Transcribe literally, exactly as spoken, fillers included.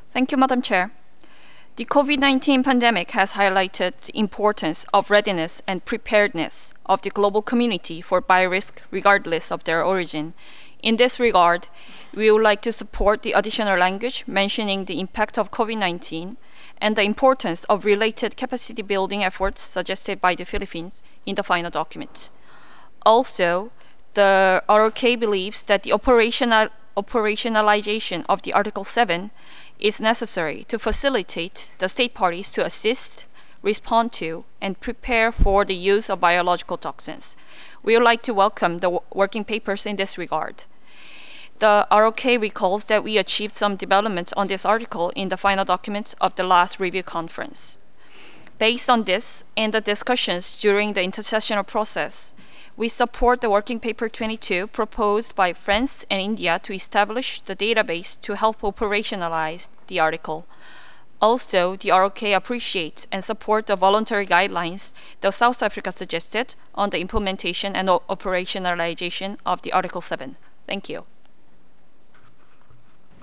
Thank you, Madam Chair. The COVID nineteen pandemic has highlighted the importance of readiness and preparedness of the global community for biorisk regardless of their origin. In this regard, we would like to support the additional language mentioning the impact of COVID nineteen and the importance of related capacity building efforts suggested by the Philippines in the final document. Also, the R O K believes that the operational, operationalization of the Article seven is necessary to facilitate the state parties to assist, respond to, and prepare for the use of biological toxins. We would like to welcome the working papers in this regard. The R O K recalls that we achieved some developments on this article in the final documents of the last review conference. Based on this and the discussions during the intersessional process, we support the Working Paper twenty-two proposed by France and India to establish the database to help operationalize the article. Also, the R O K appreciates and supports the voluntary guidelines that South Africa suggested on the implementation and operationalization of the Article seven. Thank you.